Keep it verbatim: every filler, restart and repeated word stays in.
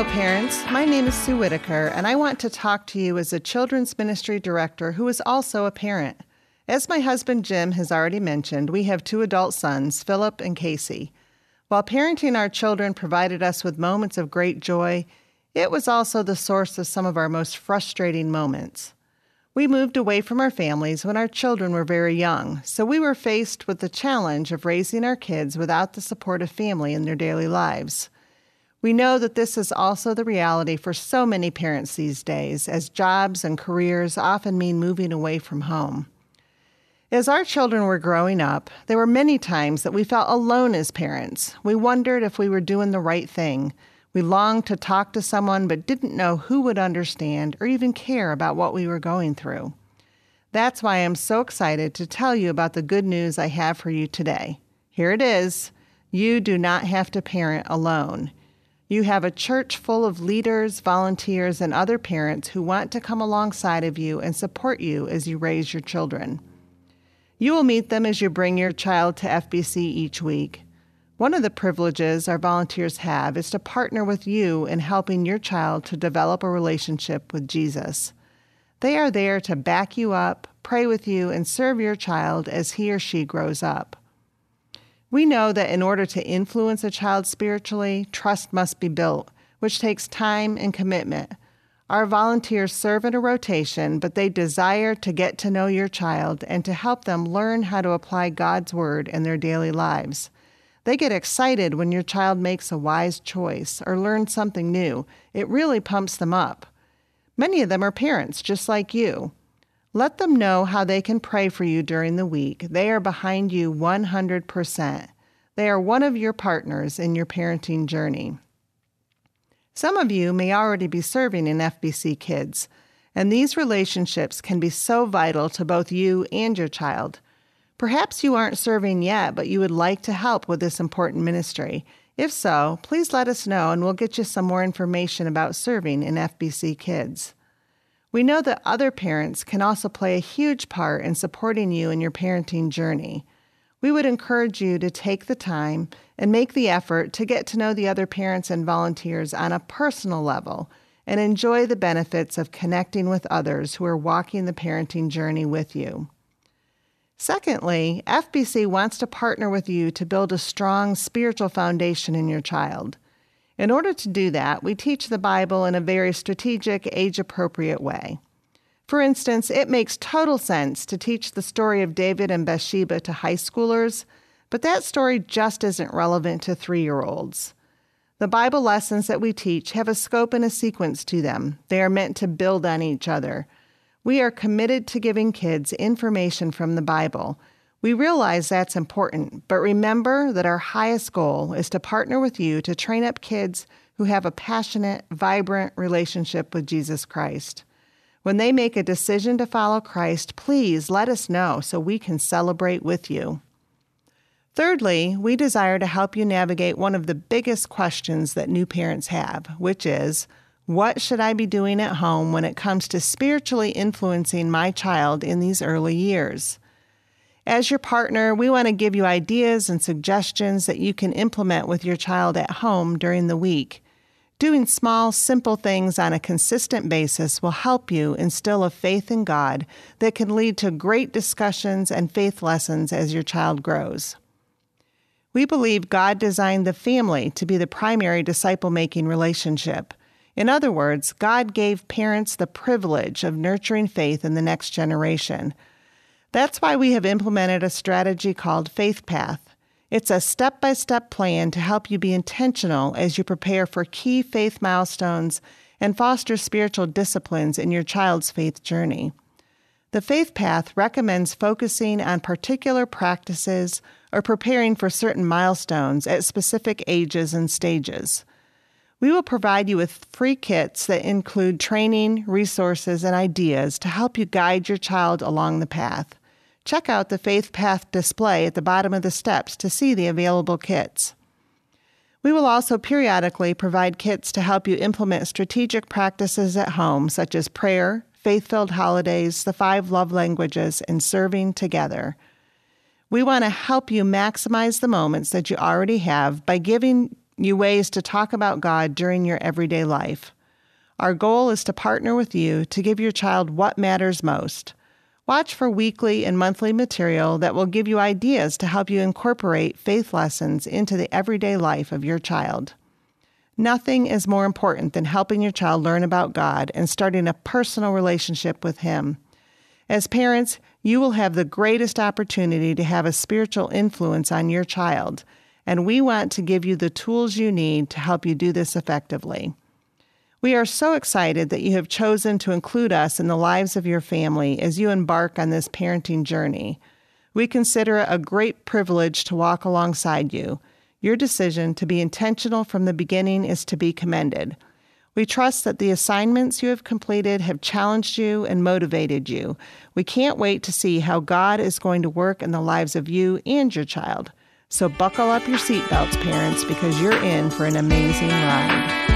Hello, parents. My name is Sue Whitaker, and I want to talk to you as a children's ministry director who is also a parent. As my husband Jim has already mentioned, we have two adult sons, Philip and Casey. While parenting our children provided us with moments of great joy, it was also the source of some of our most frustrating moments. We moved away from our families when our children were very young, so we were faced with the challenge of raising our kids without the support of family in their daily lives. We know that this is also the reality for so many parents these days, as jobs and careers often mean moving away from home. As our children were growing up, there were many times that we felt alone as parents. We wondered if we were doing the right thing. We longed to talk to someone but didn't know who would understand or even care about what we were going through. That's why I'm so excited to tell you about the good news I have for you today. Here it is. You do not have to parent alone. You have a church full of leaders, volunteers, and other parents who want to come alongside of you and support you as you raise your children. You will meet them as you bring your child to F B C each week. One of the privileges our volunteers have is to partner with you in helping your child to develop a relationship with Jesus. They are there to back you up, pray with you, and serve your child as he or she grows up. We know that in order to influence a child spiritually, trust must be built, which takes time and commitment. Our volunteers serve in a rotation, but they desire to get to know your child and to help them learn how to apply God's Word in their daily lives. They get excited when your child makes a wise choice or learns something new. It really pumps them up. Many of them are parents, just like you. Let them know how they can pray for you during the week. They are behind you one hundred percent. They are one of your partners in your parenting journey. Some of you may already be serving in F B C Kids, and these relationships can be so vital to both you and your child. Perhaps you aren't serving yet, but you would like to help with this important ministry. If so, please let us know and we'll get you some more information about serving in F B C Kids. We know that other parents can also play a huge part in supporting you in your parenting journey. We would encourage you to take the time and make the effort to get to know the other parents and volunteers on a personal level and enjoy the benefits of connecting with others who are walking the parenting journey with you. Secondly, F B C wants to partner with you to build a strong spiritual foundation in your child. In order to do that, we teach the Bible in a very strategic, age-appropriate way. For instance, it makes total sense to teach the story of David and Bathsheba to high schoolers, but that story just isn't relevant to three-year-olds. The Bible lessons that we teach have a scope and a sequence to them. They are meant to build on each other. We are committed to giving kids information from the Bible. We realize that's important, but remember that our highest goal is to partner with you to train up kids who have a passionate, vibrant relationship with Jesus Christ. When they make a decision to follow Christ, please let us know so we can celebrate with you. Thirdly, we desire to help you navigate one of the biggest questions that new parents have, which is, what should I be doing at home when it comes to spiritually influencing my child in these early years? As your partner, we want to give you ideas and suggestions that you can implement with your child at home during the week. Doing small, simple things on a consistent basis will help you instill a faith in God that can lead to great discussions and faith lessons as your child grows. We believe God designed the family to be the primary disciple-making relationship. In other words, God gave parents the privilege of nurturing faith in the next generation. That's why we have implemented a strategy called Faith Path. It's a step-by-step plan to help you be intentional as you prepare for key faith milestones and foster spiritual disciplines in your child's faith journey. The Faith Path recommends focusing on particular practices or preparing for certain milestones at specific ages and stages. We will provide you with free kits that include training, resources, and ideas to help you guide your child along the path. Check out the Faith Path display at the bottom of the steps to see the available kits. We will also periodically provide kits to help you implement strategic practices at home, such as prayer, faith-filled holidays, the five love languages, and serving together. We want to help you maximize the moments that you already have by giving you ways to talk about God during your everyday life. Our goal is to partner with you to give your child what matters most. Watch for weekly and monthly material that will give you ideas to help you incorporate faith lessons into the everyday life of your child. Nothing is more important than helping your child learn about God and starting a personal relationship with Him. As parents, you will have the greatest opportunity to have a spiritual influence on your child, and we want to give you the tools you need to help you do this effectively. We are so excited that you have chosen to include us in the lives of your family as you embark on this parenting journey. We consider it a great privilege to walk alongside you. Your decision to be intentional from the beginning is to be commended. We trust that the assignments you have completed have challenged you and motivated you. We can't wait to see how God is going to work in the lives of you and your child. So buckle up your seatbelts, parents, because you're in for an amazing ride.